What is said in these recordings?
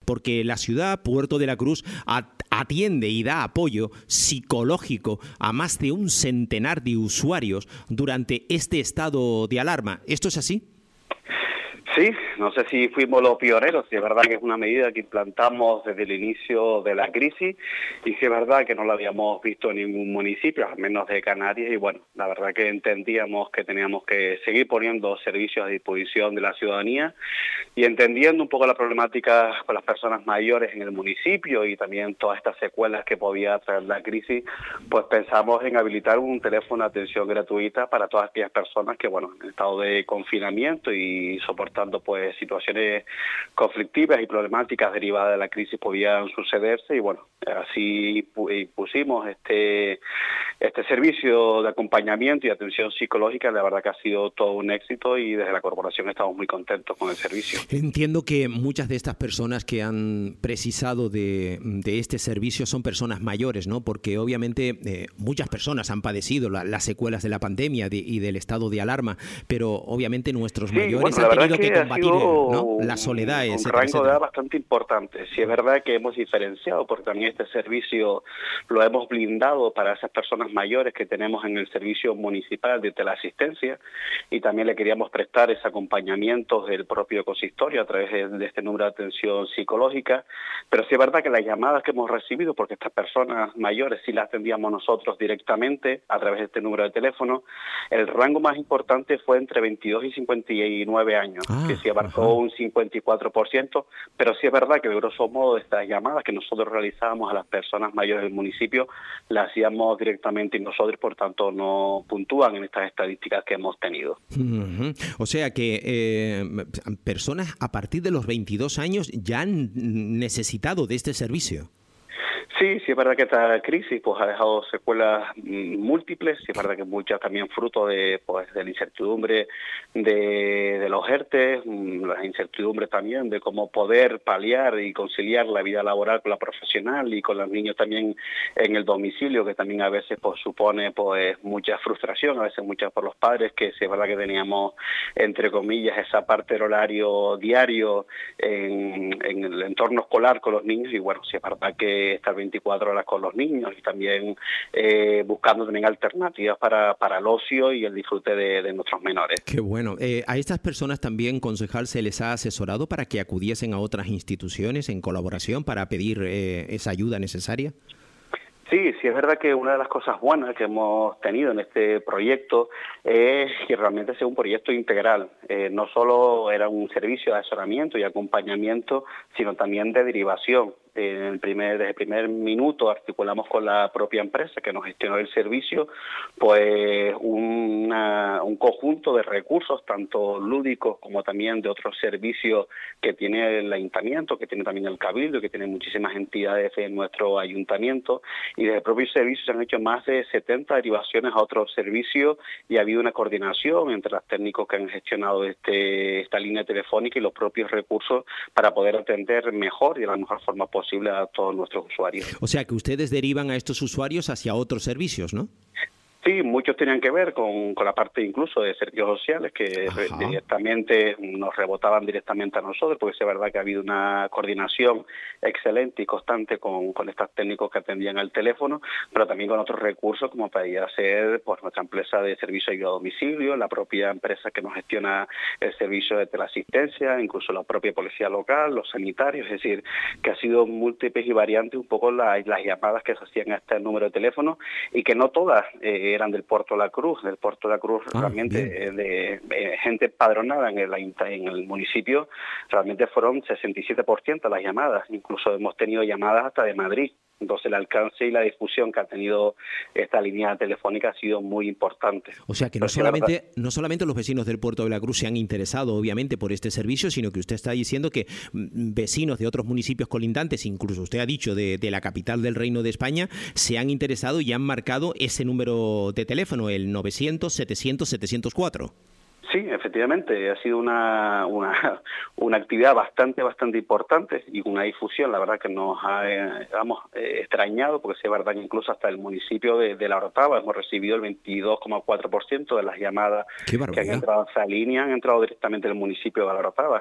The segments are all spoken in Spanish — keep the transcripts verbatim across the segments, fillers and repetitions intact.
porque la ciudad, Puerto de la Cruz, atiende y da apoyo psicológico a más de un centenar de usuarios durante este estado de alarma. ¿Esto es así? Sí, no sé si fuimos los pioneros, si es verdad que es una medida que implantamos desde el inicio de la crisis y si es verdad que no la habíamos visto en ningún municipio, al menos de Canarias, y bueno, la verdad que entendíamos que teníamos que seguir poniendo servicios a disposición de la ciudadanía y entendiendo un poco la problemática con las personas mayores en el municipio y también todas estas secuelas que podía traer la crisis, pues pensamos en habilitar un teléfono de atención gratuita para todas aquellas personas que, bueno, en estado de confinamiento y soportando pues situaciones conflictivas y problemáticas derivadas de la crisis podían sucederse y bueno, así pusimos este este servicio de acompañamiento y atención psicológica. La verdad que ha sido todo un éxito y desde la corporación estamos muy contentos con el servicio. Entiendo que muchas de estas personas que han precisado de, de este servicio son personas mayores, ¿no? Porque obviamente eh, muchas personas han padecido la, las secuelas de la pandemia de, y del estado de alarma, pero obviamente nuestros sí, mayores bueno, han tenido que, que que combatir, ¿no?, la soledad, un etcétera, rango etcétera. de edad bastante importante. Sí es verdad que hemos diferenciado porque también este servicio lo hemos blindado para esas personas mayores que tenemos en el servicio municipal de teleasistencia y también le queríamos prestar ese acompañamiento del propio consistorio a través de, de este número de atención psicológica, pero sí es verdad que las llamadas que hemos recibido, porque estas personas mayores sí las atendíamos nosotros directamente a través de este número de teléfono, el rango más importante fue entre veintidós y cincuenta y nueve años, ah, que sí abarcó ajá. un cincuenta y cuatro por ciento, pero sí es verdad que de grosso modo estas llamadas que nosotros realizábamos a las personas mayores del municipio las hacíamos directamente nosotros, por tanto no puntúan en estas estadísticas que hemos tenido. Uh-huh. O sea que eh, personas a partir de los veintidós años ya han necesitado de este servicio. Sí, sí es verdad que esta crisis pues ha dejado secuelas múltiples, sí es verdad que muchas también fruto de pues de la incertidumbre de, de los ERTE, las incertidumbres también de cómo poder paliar y conciliar la vida laboral con la profesional y con los niños también en el domicilio, que también a veces pues supone pues mucha frustración, a veces muchas por los padres, que sí es verdad que teníamos entre comillas esa parte del horario diario en, en el entorno escolar con los niños y bueno, sí es verdad que estar veinticuatro horas con los niños y también eh, buscando también alternativas para, para el ocio y el disfrute de, de nuestros menores. Qué bueno. Eh, a estas personas también, concejal, ¿se les ha asesorado para que acudiesen a otras instituciones en colaboración para pedir eh, esa ayuda necesaria? Sí, sí es verdad que una de las cosas buenas que hemos tenido en este proyecto es que realmente sea un proyecto integral. Eh, no solo era un servicio de asesoramiento y acompañamiento, sino también de derivación. En el primer, desde el primer minuto articulamos con la propia empresa que nos gestionó el servicio, pues una, un conjunto de recursos, tanto lúdicos como también de otros servicios que tiene el ayuntamiento, que tiene también el cabildo, que tiene muchísimas entidades en nuestro ayuntamiento, y desde el propio servicio se han hecho más de setenta derivaciones a otros servicios y ha habido una coordinación entre los técnicos que han gestionado este, esta línea telefónica y los propios recursos para poder atender mejor y de la mejor forma posible posible a todos nuestros usuarios. O sea que ustedes derivan a estos usuarios hacia otros servicios, ¿no? Sí, muchos tenían que ver con, con la parte incluso de servicios sociales que Ajá. directamente nos rebotaban directamente a nosotros, porque es verdad que ha habido una coordinación excelente y constante con, con estos técnicos que atendían al teléfono, pero también con otros recursos como podría ser pues, nuestra empresa de servicio a domicilio, la propia empresa que nos gestiona el servicio de teleasistencia, incluso la propia policía local, los sanitarios, es decir, que ha sido múltiples y variantes un poco la, las llamadas que se hacían a este número de teléfono y que no todas eh, eran del Puerto de la Cruz, del Puerto de la Cruz ah, realmente eh, de, de gente empadronada en el, en el municipio, realmente fueron sesenta y siete por ciento las llamadas, incluso hemos tenido llamadas hasta de Madrid. Entonces el alcance y la difusión que ha tenido esta línea telefónica ha sido muy importante. O sea que no solamente, no solamente los vecinos del Puerto de la Cruz se han interesado obviamente por este servicio, sino que usted está diciendo que vecinos de otros municipios colindantes, incluso usted ha dicho de, de la capital del Reino de España, se han interesado y han marcado ese número de teléfono, el novecientos, setecientos, setecientos cuatro. Sí, efectivamente, ha sido una, una una actividad bastante, bastante importante y una difusión, la verdad que nos ha, eh, hemos eh, extrañado, porque es verdad que incluso hasta el municipio de, de La Orotava hemos recibido el veintidós coma cuatro por ciento de las llamadas que han entrado a esa línea, han entrado directamente del municipio de La Orotava.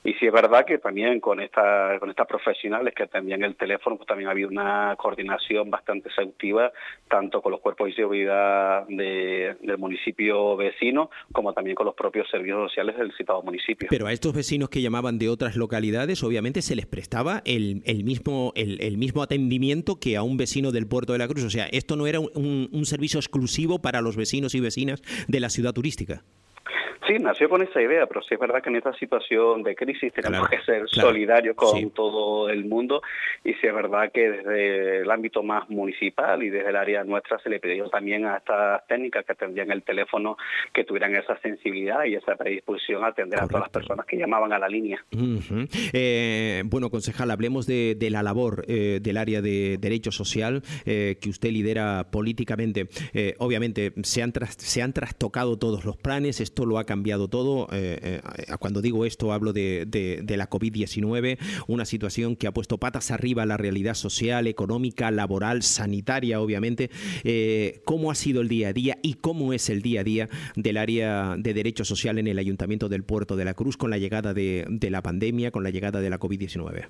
Y sí es verdad que también con esta, con estas profesionales que atendían el teléfono, pues también había una coordinación bastante exhaustiva, tanto con los cuerpos de seguridad de, del municipio vecino, como también con los propios servicios sociales del citado municipio. Pero a estos vecinos que llamaban de otras localidades, obviamente se les prestaba el, el, mismo, el, el mismo atendimiento que a un vecino del Puerto de la Cruz. O sea, esto no era un, un servicio exclusivo para los vecinos y vecinas de la ciudad turística. Sí, nació con esa idea, pero sí es verdad que en esta situación de crisis tenemos Claro, que ser claro, solidarios con sí. todo el mundo, y sí es verdad que desde el ámbito más municipal y desde el área nuestra se le pidió también a estas técnicas que atendían el teléfono que tuvieran esa sensibilidad y esa predisposición a atender Correcto. A todas las personas que llamaban a la línea. Uh-huh. eh, bueno, concejal, hablemos de, de la labor eh, del área de Derecho Social eh, que usted lidera políticamente. Eh, obviamente se han, tras, se han trastocado todos los planes, esto lo ha cambiado todo. Eh, eh, cuando digo esto hablo de, de, de la COVID diecinueve, una situación que ha puesto patas arriba la realidad social, económica, laboral, sanitaria, obviamente. Eh, ¿Cómo ha sido el día a día y cómo es el día a día del área de Derecho Social en el Ayuntamiento del Puerto de la Cruz con la llegada de, de la pandemia, con la llegada de la COVID diecinueve?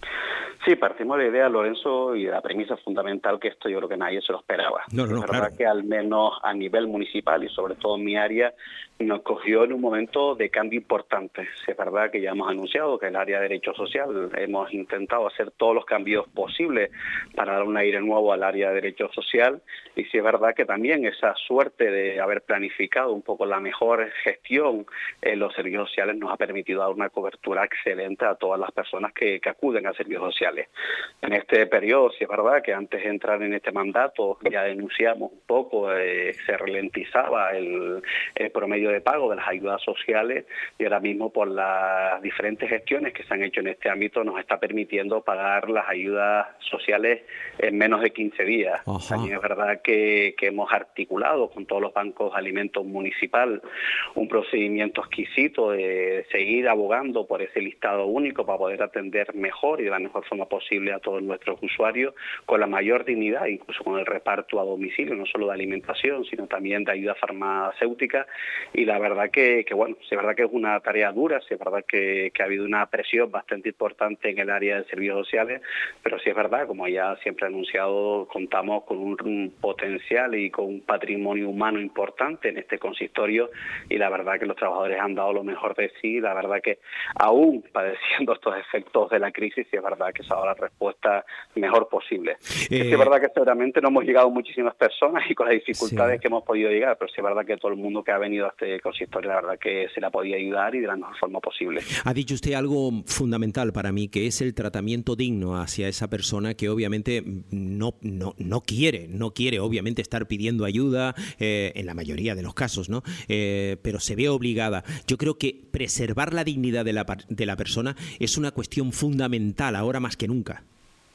Sí, partimos de la idea, Lorenzo, y de la premisa fundamental que esto yo creo que nadie se lo esperaba. No, no, no, es verdad claro. que al menos a nivel municipal y sobre todo en mi área nos cogió en un momento de cambio importante. Sí, es verdad que ya hemos anunciado que el área de Derecho Social hemos intentado hacer todos los cambios posibles para dar un aire nuevo al área de Derecho Social, y sí es verdad que también esa suerte de haber planificado un poco la mejor gestión en los servicios sociales nos ha permitido dar una cobertura excelente a todas las personas que, que acuden a servicios sociales. En este periodo, sí es verdad que antes de entrar en este mandato ya denunciamos un poco, eh, se ralentizaba el, el promedio de pago de las ayudas sociales, y ahora mismo por las diferentes gestiones que se han hecho en este ámbito nos está permitiendo pagar las ayudas sociales en menos de quince días. Ajá. También es verdad que, que hemos articulado con todos los bancos de alimentos municipal un procedimiento exquisito de seguir abogando por ese listado único para poder atender mejor y de la mejor forma posible a todos nuestros usuarios con la mayor dignidad, incluso con el reparto a domicilio, no solo de alimentación, sino también de ayuda farmacéutica. Y la verdad que, que bueno, sí es verdad que es una tarea dura, sí es verdad que, que ha habido una presión bastante importante en el área de servicios sociales, pero sí es verdad, como ya siempre he anunciado, contamos con un, un potencial y con un patrimonio humano importante en este consistorio, y la verdad que los trabajadores han dado lo mejor de sí. La verdad que aún padeciendo estos efectos de la crisis, sí es verdad que se ha dado la respuesta mejor posible. Eh... Sí es verdad que seguramente no hemos llegado muchísimas personas y con las dificultades sí. que hemos podido llegar, pero sí es verdad que todo el mundo que ha venido a este consistorio, la verdad que se le ha podido ayudar y de la mejor forma posible. Ha dicho usted algo fundamental para mí, que es el tratamiento digno hacia esa persona que obviamente no, no, no quiere, no quiere obviamente estar pidiendo ayuda, eh, en la mayoría de los casos, ¿no? Eh, pero se ve obligada. Yo creo que preservar la dignidad de la, de la persona es una cuestión fundamental ahora más que nunca.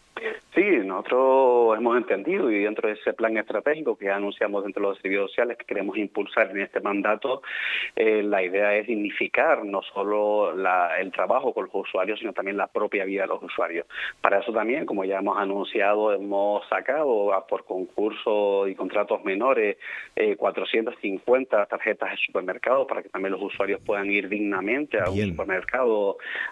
Sí, nosotros hemos entendido, y dentro de ese plan estratégico que anunciamos dentro de los servicios sociales que queremos impulsar en este mandato, eh, la idea es dignificar no solo la, el trabajo con los usuarios, sino también la propia vida de los usuarios. Para eso también, como ya hemos anunciado, hemos sacado a, por concurso y contratos menores eh, cuatrocientas cincuenta tarjetas de supermercado para que también los usuarios puedan ir dignamente a Bien. un supermercado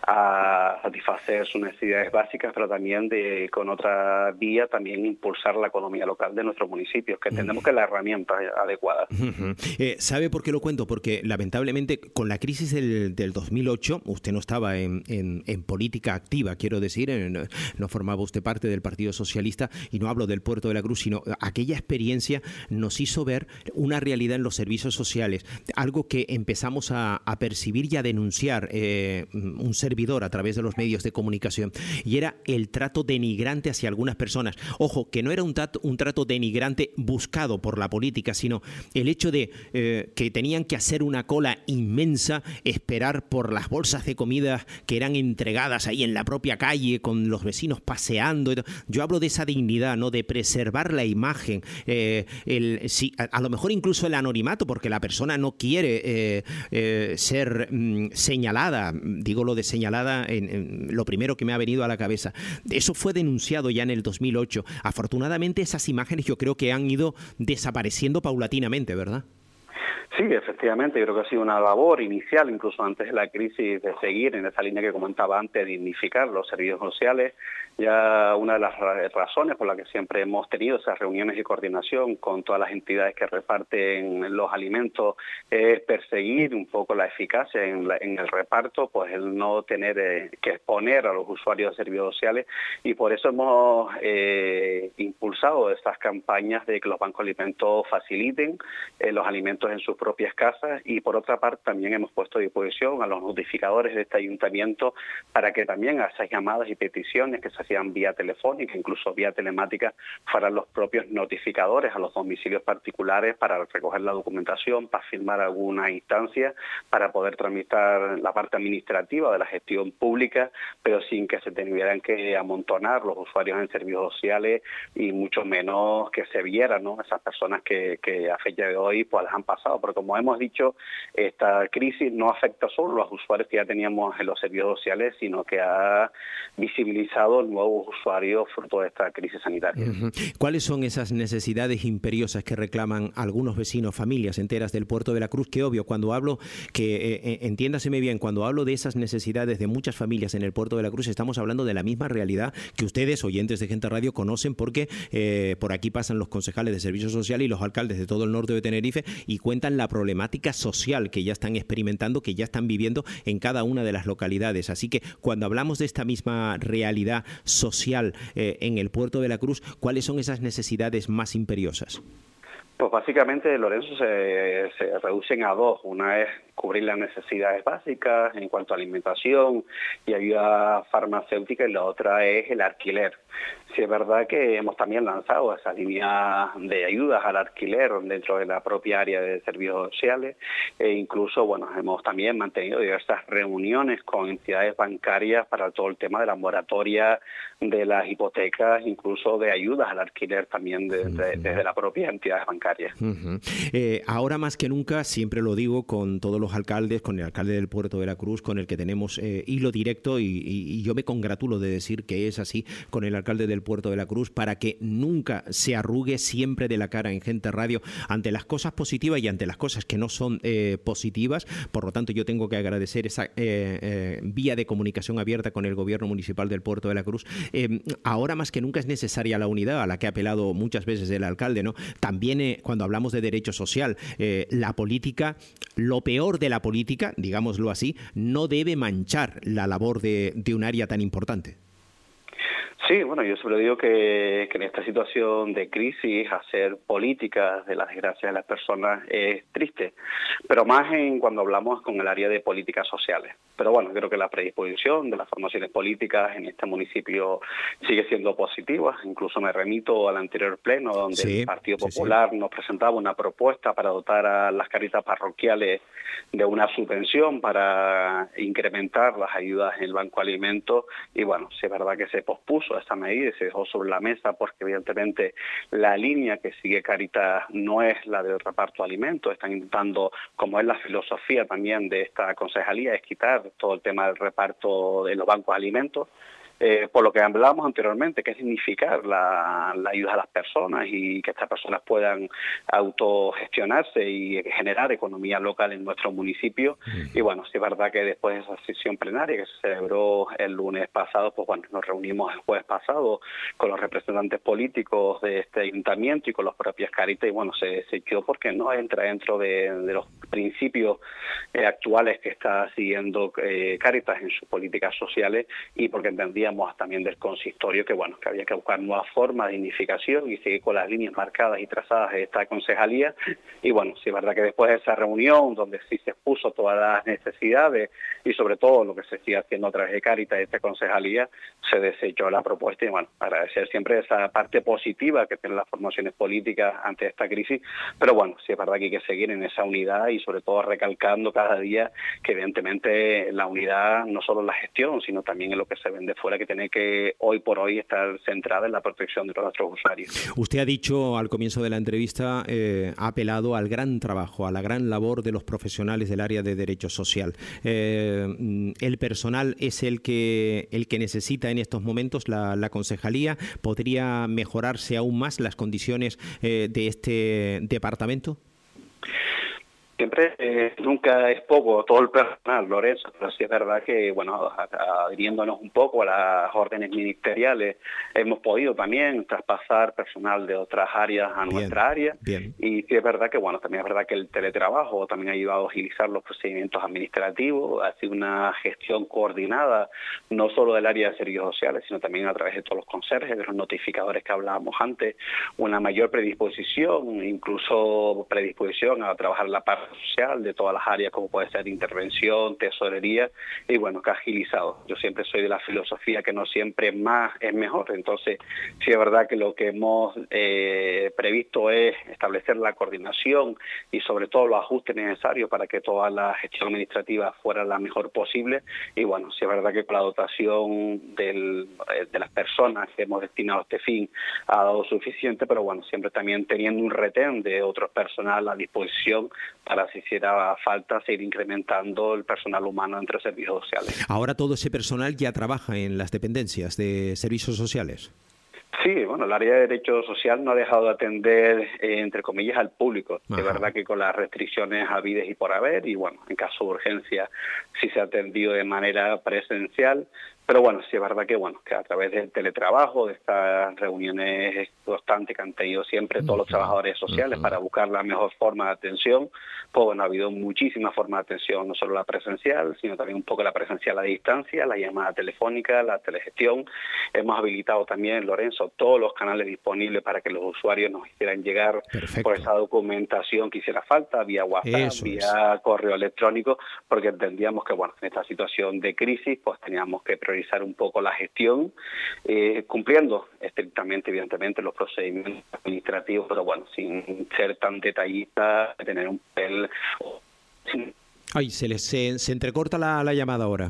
a satisfacer sus necesidades básicas, pero también de con otra vía también impulsar la economía local de nuestros municipios, que entendemos que es la herramienta adecuada. Uh-huh. eh, ¿Sabe por qué lo cuento? Porque lamentablemente con la crisis del, del dos mil ocho, usted no estaba en, en, en política activa, quiero decir, en, no formaba usted parte del Partido Socialista, y no hablo del Puerto de la Cruz, sino aquella experiencia nos hizo ver una realidad en los servicios sociales, algo que empezamos a, a percibir y a denunciar eh, un servidor a través de los medios de comunicación, y era el trato denigrante hacia algunas personas. Ojo, que no era un trato, un trato denigrante buscado por la política, sino el hecho de eh, que tenían que hacer una cola inmensa, esperar por las bolsas de comida que eran entregadas ahí en la propia calle, con los vecinos paseando. Yo hablo de esa dignidad, ¿no? De preservar la imagen, eh, el, sí, a, a lo mejor incluso el anonimato, porque la persona no quiere eh, eh, ser mm, señalada. Digo lo de señalada, en, en lo primero que me ha venido a la cabeza. Eso fue denunciado ya en el dos mil ocho. Afortunadamente esas imágenes yo creo que han ido desapareciendo paulatinamente, ¿verdad? Sí, efectivamente, yo creo que ha sido una labor inicial, incluso antes de la crisis, de seguir en esa línea que comentaba antes, dignificar los servicios sociales. Ya una de las razones por las que siempre hemos tenido esas reuniones de coordinación con todas las entidades que reparten los alimentos es perseguir un poco la eficacia en, la, en el reparto, pues el no tener eh, que exponer a los usuarios de servicios sociales, y por eso hemos eh, impulsado estas campañas de que los bancos de alimentos faciliten eh, los alimentos en sus propias casas, y por otra parte también hemos puesto a disposición a los notificadores de este ayuntamiento para que también a esas llamadas y peticiones que se hacían vía telefónica, incluso vía telemática, fueran los propios notificadores a los domicilios particulares para recoger la documentación, para firmar alguna instancia, para poder tramitar la parte administrativa de la gestión pública, pero sin que se tuvieran que amontonar los usuarios en servicios sociales y mucho menos que se vieran, ¿no?, esas personas que, que a fecha de hoy pues las han pasado, porque como hemos dicho, esta crisis no afecta solo a los usuarios que ya teníamos en los servicios sociales, sino que ha visibilizado nuevos usuarios fruto de esta crisis sanitaria. Uh-huh. ¿Cuáles son esas necesidades imperiosas que reclaman algunos vecinos, familias enteras del Puerto de la Cruz? Que obvio, cuando hablo, que eh, entiéndaseme bien, cuando hablo de esas necesidades de muchas familias en el Puerto de la Cruz, estamos hablando de la misma realidad que ustedes, oyentes de Gente Radio, conocen, porque eh, por aquí pasan los concejales de Servicios Sociales y los alcaldes de todo el norte de Tenerife y cuentan la problemática social que ya están experimentando, que ya están viviendo en cada una de las localidades. Así que cuando hablamos de esta misma realidad social eh, en el Puerto de la Cruz, ¿cuáles son esas necesidades más imperiosas? Pues básicamente, Lorenzo, se, se reducen a dos. Una es cubrir las necesidades básicas en cuanto a alimentación y ayuda farmacéutica, y la otra es el alquiler. Sí, es verdad que hemos también lanzado esa línea de ayudas al alquiler dentro de la propia área de servicios sociales, e incluso, bueno, hemos también mantenido diversas reuniones con entidades bancarias para todo el tema de la moratoria de las hipotecas, incluso de ayudas al alquiler también de, de, desde la propia entidades bancarias. Uh-huh. Eh, ahora más que nunca, siempre lo digo con todos los alcaldes, con el alcalde del Puerto de la Cruz, con el que tenemos eh, hilo directo, y, y, y yo me congratulo de decir que es así, con el alcalde del Puerto de la Cruz, para que nunca se arrugue siempre de la cara en Gente Radio ante las cosas positivas y ante las cosas que no son eh, positivas. Por lo tanto, yo tengo que agradecer esa eh, eh, vía de comunicación abierta con el gobierno municipal del Puerto de la Cruz. Eh, ahora más que nunca es necesaria la unidad, a la que ha apelado muchas veces el alcalde, ¿no? También eh, cuando hablamos de derecho social, eh, la política, lo peor de la política, digámoslo así, no debe manchar la labor de, de un área tan importante. Sí, bueno, yo siempre digo que, que en esta situación de crisis hacer políticas de las desgracias de las personas es triste, pero más en cuando hablamos con el área de políticas sociales. Pero bueno, creo que la predisposición de las formaciones políticas en este municipio sigue siendo positiva. Incluso me remito al anterior pleno donde sí, el Partido Popular sí, sí. nos presentaba una propuesta para dotar a las caritas parroquiales de una subvención para incrementar las ayudas en el Banco de Alimentos, y bueno, sí es verdad que se pospuso esta medida y se dejó sobre la mesa porque evidentemente la línea que sigue Cáritas no es la del reparto de alimentos. Están intentando, como es la filosofía también de esta concejalía, es quitar todo el tema del reparto de los bancos de alimentos. Eh, por lo que hablábamos anteriormente, que es significar la, la ayuda a las personas y que estas personas puedan autogestionarse y generar economía local en nuestro municipio. Mm. Y bueno, sí es verdad que después de esa sesión plenaria que se celebró el lunes pasado, pues bueno, nos reunimos el jueves pasado con los representantes políticos de este ayuntamiento y con las propias Cáritas, y bueno, se, se quedó porque no entra dentro de, de los principios eh, actuales que está siguiendo eh, Cáritas en sus políticas sociales, y porque entendía también del consistorio que bueno que había que buscar nuevas formas de dignificación y seguir con las líneas marcadas y trazadas de esta concejalía. Y bueno, sí es verdad que después de esa reunión donde sí se expuso todas las necesidades y sobre todo lo que se sigue haciendo a través de Cáritas de esta concejalía, se desechó la propuesta. Y bueno, agradecer siempre esa parte positiva que tienen las formaciones políticas ante esta crisis, pero bueno, sí es verdad que hay que seguir en esa unidad y sobre todo recalcando cada día que evidentemente la unidad no solo en la gestión, sino también en lo que se vende fuera, que tiene que hoy por hoy estar centrada en la protección de nuestros usuarios. Usted ha dicho al comienzo de la entrevista, eh, ha apelado al gran trabajo, a la gran labor de los profesionales del área de derecho social. Eh, ¿El personal es el que el que necesita en estos momentos la, la concejalía? ¿Podría mejorarse aún más las condiciones eh, de este departamento? Siempre, eh, nunca es poco todo el personal, Lorenzo, pero sí es verdad que, bueno, adhiriéndonos un poco a las órdenes ministeriales, hemos podido también traspasar personal de otras áreas a Bien, nuestra área, bien. y sí es verdad que, bueno, también es verdad que el teletrabajo también ha ayudado a agilizar los procedimientos administrativos, ha sido una gestión coordinada, no solo del área de servicios sociales, sino también a través de todos los conserjes, de los notificadores que hablábamos antes, una mayor predisposición, incluso predisposición a trabajar la parte social de todas las áreas, como puede ser intervención, tesorería, y bueno, que ha agilizado. Yo siempre soy de la filosofía que no siempre más es mejor, entonces sí es verdad que lo que hemos eh, previsto es establecer la coordinación y sobre todo los ajustes necesarios para que toda la gestión administrativa fuera la mejor posible, y bueno, sí es verdad que con la dotación del, eh, de las personas que hemos destinado a este fin ha dado suficiente, pero bueno, siempre también teniendo un retén de otros personal a disposición para si hiciera falta seguir incrementando el personal humano entre servicios sociales. Ahora todo ese personal ya trabaja en las dependencias de servicios sociales. Sí, bueno, el área de derecho social no ha dejado de atender, eh, entre comillas, al público. Ajá. Es verdad que con las restricciones habidas y por haber, y bueno, en caso de urgencia sí se ha atendido de manera presencial, pero bueno, sí es verdad que bueno, que a través del teletrabajo, de estas reuniones constantes que han tenido siempre todos los trabajadores sociales uh-huh. para buscar la mejor forma de atención, pues bueno, ha habido muchísimas formas de atención, no solo la presencial, sino también un poco la presencial a distancia, la llamada telefónica, la telegestión. Hemos habilitado también, Lorenzo, todos los canales disponibles para que los usuarios nos hicieran llegar Perfecto. Por esa documentación que hiciera falta, vía WhatsApp, Eso vía es. correo electrónico, porque entendíamos que bueno, en esta situación de crisis, pues teníamos que priorizar un poco la gestión, eh, cumpliendo estrictamente, evidentemente, los procedimientos administrativos, pero bueno, sin ser tan detallista, tener un papel. Ay, se les se, se entrecorta la, la llamada ahora.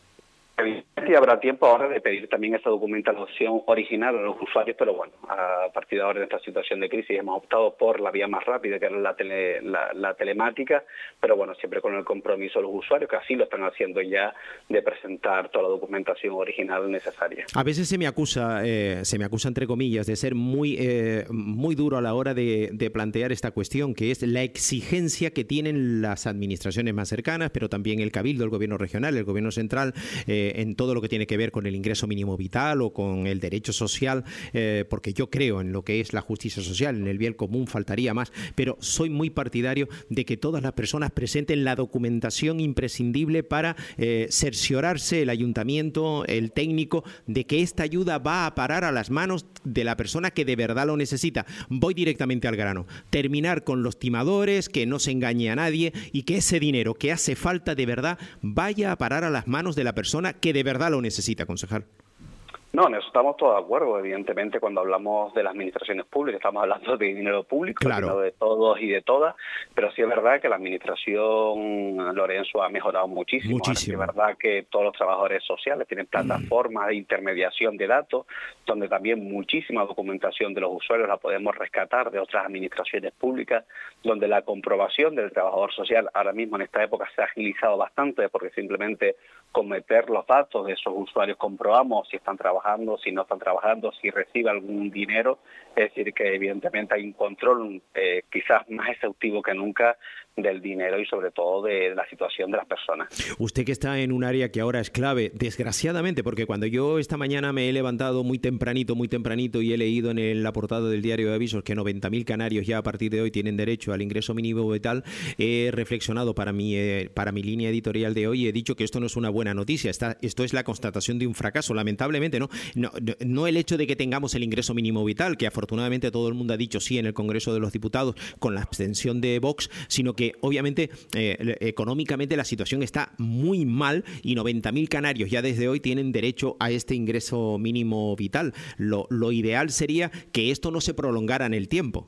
Y habrá tiempo ahora de pedir también esa documentación original a los usuarios, pero bueno, a partir de ahora en esta situación de crisis hemos optado por la vía más rápida, que era la, tele, la, la telemática, pero bueno, siempre con el compromiso de los usuarios, que así lo están haciendo ya, de presentar toda la documentación original necesaria. A veces se me acusa, eh, se me acusa entre comillas, de ser muy, eh, muy duro a la hora de, de plantear esta cuestión, que es la exigencia que tienen las administraciones más cercanas, pero también el Cabildo, el Gobierno regional, el Gobierno central, eh, en todo lo que tiene que ver con el ingreso mínimo vital o con el derecho social, eh, porque yo creo en lo que es la justicia social, en el bien común, faltaría más, pero soy muy partidario de que todas las personas presenten la documentación imprescindible para eh, cerciorarse el ayuntamiento, el técnico, de que esta ayuda va a parar a las manos de la persona que de verdad lo necesita. Voy directamente al grano. Terminar con los timadores, que no se engañe a nadie y que ese dinero que hace falta de verdad vaya a parar a las manos de la persona que de verdad lo necesita, concejal. No, en eso estamos todos de acuerdo. Evidentemente, cuando hablamos de las administraciones públicas, estamos hablando de dinero público, claro. de todos y de todas, pero sí es verdad que la administración, Lorenzo, ha mejorado muchísimo. Muchísimo. Ahora, es verdad que todos los trabajadores sociales tienen plataformas mm. de intermediación de datos, donde también muchísima documentación de los usuarios la podemos rescatar de otras administraciones públicas, donde la comprobación del trabajador social ahora mismo en esta época se ha agilizado bastante, porque simplemente con meter los datos de esos usuarios comprobamos si están trabajando, si no están trabajando, si recibe algún dinero. Es decir, que evidentemente hay un control eh, quizás más exhaustivo que nunca del dinero y sobre todo de la situación de las personas. Usted que está en un área que ahora es clave, desgraciadamente, porque cuando yo esta mañana me he levantado muy tempranito, muy tempranito y he leído en el, la portada del diario de avisos que noventa mil canarios ya a partir de hoy tienen derecho al ingreso mínimo vital, he reflexionado para mi, eh, para mi línea editorial de hoy y he dicho que esto no es una buena noticia, Está, esto es la constatación de un fracaso, lamentablemente, ¿no? No, no el hecho de que tengamos el ingreso mínimo vital, que afortunadamente todo el mundo ha dicho sí en el Congreso de los Diputados con la abstención de Vox, sino que obviamente eh, económicamente la situación está muy mal y noventa mil canarios ya desde hoy tienen derecho a este ingreso mínimo vital. Lo, lo ideal sería que esto no se prolongara en el tiempo.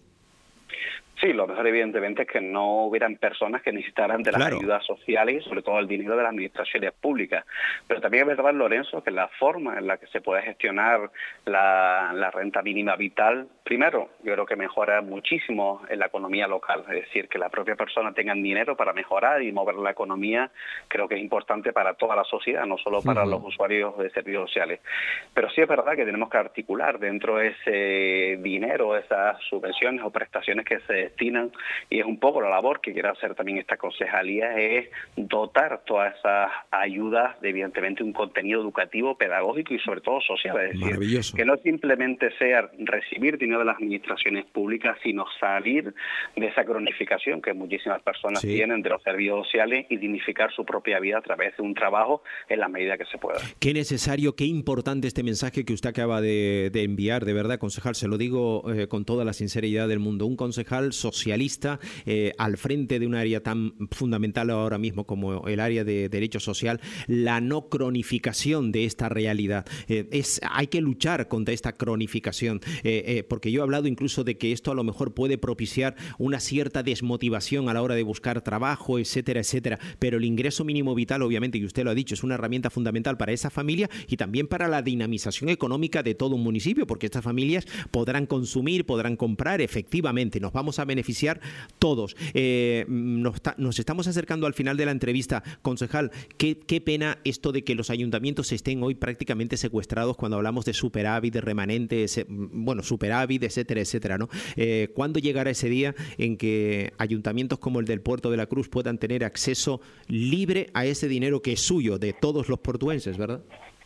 Sí, lo mejor evidentemente es que no hubieran personas que necesitaran de las claro. ayudas sociales y sobre todo el dinero de las administraciones públicas. Pero también es verdad, Lorenzo, que la forma en la que se puede gestionar la, la renta mínima vital, primero, yo creo que mejora muchísimo en la economía local. Es decir, que la propia persona tenga dinero para mejorar y mover la economía, creo que es importante para toda la sociedad, no solo para uh-huh. los usuarios de servicios sociales. Pero sí es verdad que tenemos que articular dentro de ese dinero, esas subvenciones o prestaciones que se destinan, y es un poco la labor que quiere hacer también esta concejalía, es dotar todas esas ayudas de evidentemente un contenido educativo, pedagógico y sobre todo social, es decir, que no simplemente sea recibir dinero de las administraciones públicas, sino salir de esa cronificación que muchísimas personas sí. tienen de los servicios sociales y dignificar su propia vida a través de un trabajo en la medida que se pueda. Qué necesario, qué importante este mensaje que usted acaba de, de enviar, de verdad, concejal, se lo digo eh, con toda la sinceridad del mundo. Un concejal socialista eh, al frente de un área tan fundamental ahora mismo como el área de derecho social, la no cronificación de esta realidad. Eh, es, hay que luchar contra esta cronificación, eh, eh, porque yo he hablado incluso de que esto a lo mejor puede propiciar una cierta desmotivación a la hora de buscar trabajo, etcétera, etcétera, pero el ingreso mínimo vital, obviamente, y usted lo ha dicho, es una herramienta fundamental para esa familia y también para la dinamización económica de todo un municipio, porque estas familias podrán consumir, podrán comprar, efectivamente, nos vamos a beneficiar todos. Eh, nos, nos estamos acercando al final de la entrevista, concejal, qué, qué pena esto de que los ayuntamientos estén hoy prácticamente secuestrados cuando hablamos de superávit, de remanente, ese, bueno, superávit, etcétera, etcétera, ¿no? Eh, ¿Cuándo llegará ese día en que ayuntamientos como el del Puerto de la Cruz puedan tener acceso libre a ese dinero que es suyo, de todos los portuenses, verdad?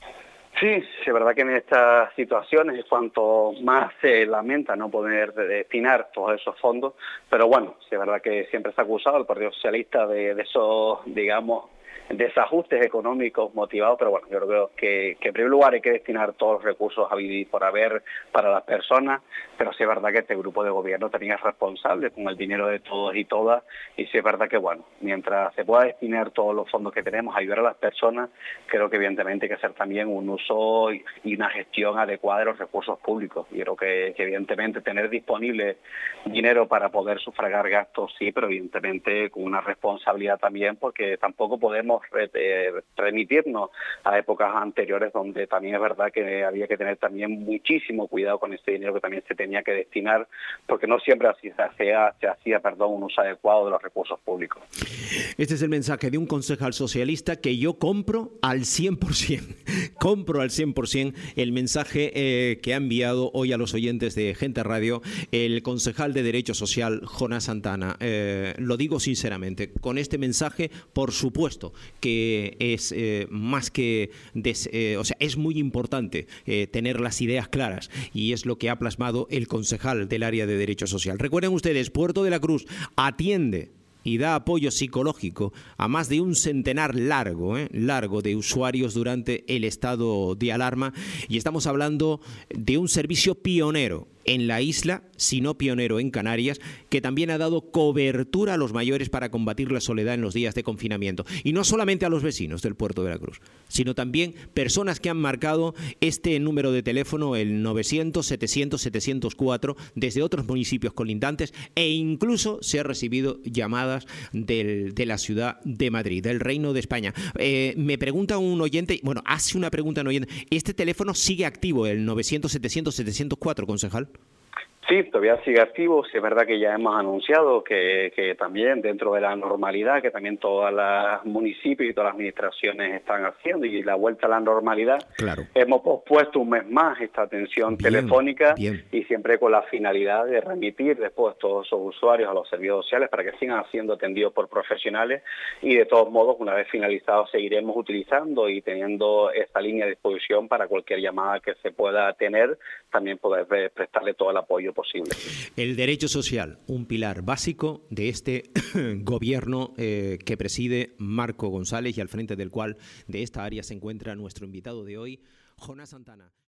Sí, es verdad que en estas situaciones, cuanto más se lamenta no poder destinar todos esos fondos, pero bueno, sí es verdad que siempre se ha acusado al Partido Socialista de, de esos, digamos, desajustes económicos motivados, pero bueno, yo creo que, que en primer lugar hay que destinar todos los recursos a vivir por haber para las personas, pero sí es verdad que este grupo de gobierno también es responsable con el dinero de todos y todas, y sí es verdad que bueno, mientras se pueda destinar todos los fondos que tenemos a ayudar a las personas, creo que evidentemente hay que hacer también un uso y una gestión adecuada de los recursos públicos. Y creo que, que evidentemente tener disponible dinero para poder sufragar gastos sí, pero evidentemente con una responsabilidad también, porque tampoco podemos remitirnos a épocas anteriores donde también es verdad que había que tener también muchísimo cuidado con ese dinero que también se tenía que destinar, porque no siempre así se hacía, se hacía perdón, un uso adecuado de los recursos públicos. Este es el mensaje de un concejal socialista que yo compro al cien por ciento. Compro al cien por ciento el mensaje eh, que ha enviado hoy a los oyentes de Gente Radio el concejal de Derecho Social, Jonás Santana. Eh, lo digo sinceramente, con este mensaje, por supuesto, que es eh, más que, des, eh, o sea, es muy importante eh, tener las ideas claras y es lo que ha plasmado el concejal del área de Derecho Social. Recuerden ustedes, Puerto de la Cruz atiende y da apoyo psicológico a más de un centenar largo, eh, largo de usuarios durante el estado de alarma, y estamos hablando de un servicio pionero en la isla, si no pionero en Canarias, que también ha dado cobertura a los mayores para combatir la soledad en los días de confinamiento. Y no solamente a los vecinos del Puerto de la Cruz, sino también personas que han marcado este número de teléfono, el novecientos, setecientos, setecientos cuatro, desde otros municipios colindantes, e incluso se ha recibido llamadas del, de la ciudad de Madrid, del Reino de España. Eh, me pregunta un oyente, bueno, hace una pregunta un oyente, ¿este teléfono sigue activo, el novecientos, setecientos, setecientos cuatro, concejal? Sí, todavía sigue activo. Sí, es verdad que ya hemos anunciado que, que también dentro de la normalidad, que también todos los municipios y todas las administraciones están haciendo, y la vuelta a la normalidad, claro, hemos pospuesto un mes más esta atención bien, telefónica bien. Y siempre con la finalidad de remitir después todos esos usuarios a los servicios sociales para que sigan siendo atendidos por profesionales, y de todos modos, una vez finalizado, seguiremos utilizando y teniendo esta línea de disposición para cualquier llamada que se pueda tener, también poder prestarle todo el apoyo posible. El derecho social, un pilar básico de este gobierno eh, que preside Marco González y al frente del cual de esta área se encuentra nuestro invitado de hoy, Jonás Santana.